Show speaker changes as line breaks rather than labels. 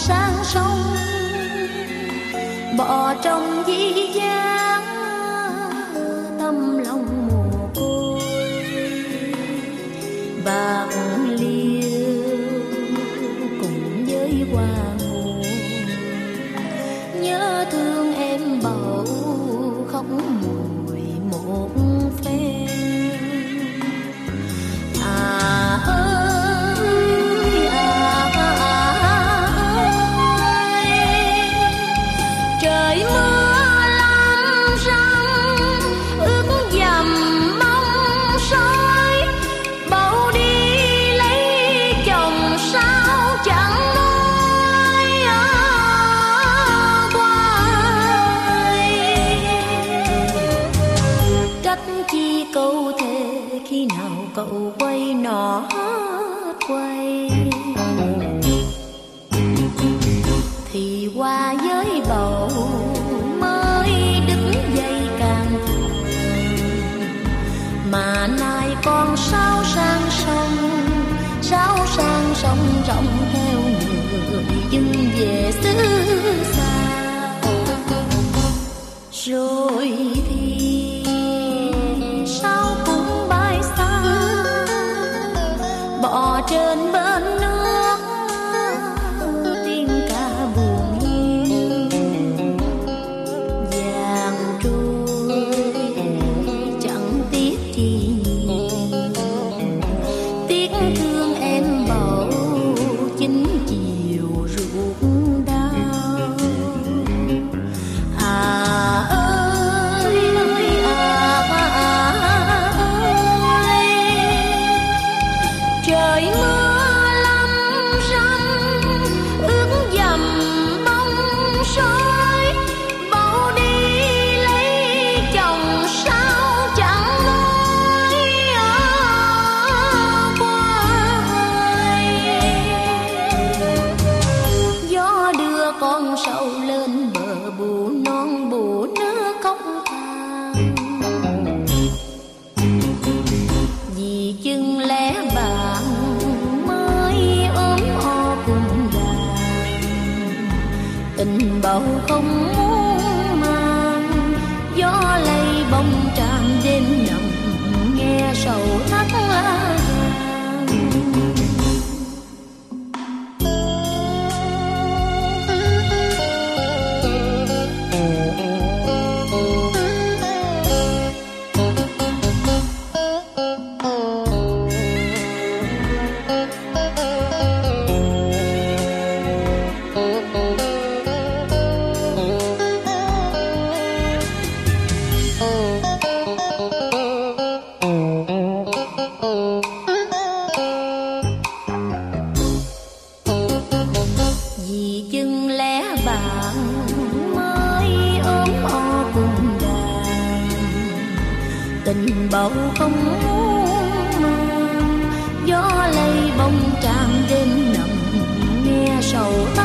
sang sông, bỏ trong dĩ dáng tâm lòng mồ côi. Bạc liêu cùng với hoa ngô, nhớ thương em bầu khóc mùi một phen. Trời mưa lắm răng ướt dầm mong soi, bầu đi lấy chồng sao chẳng nói hoài. Trách chi câu thề khi nào cậu quay nó quay, thì qua với bầu mới đứt dây càng thù. Mà nay con sao sang sông, sao sang sông rộng theo người dưng về xứ xa. Rồi thì sao cũng bay xa, bỏ trên bên nước tiếng ca buồn hiu. Vàng trôi chẳng tiếc chi nhiều, tiếc thương em bầu chính chiều ruột đau. Trời mưa lắm răng ướt dầm bông soi, bầu đi lấy chồng sao chẳng nói hoài. Gió đưa con sầu lên bờ bù non bù nước khóc than, vì chừng lẽ bạn mới ốm o cùng đàn. Tình bầu không muốn mang, gió lay bông tràn đêm nằm nghe sầu thắt hàng. Vì chừng lẽ bạn mới ốm o cùng đàn. Tình bầu không muốn mang, gió lay bông tràn đêm nằm nghe sầu.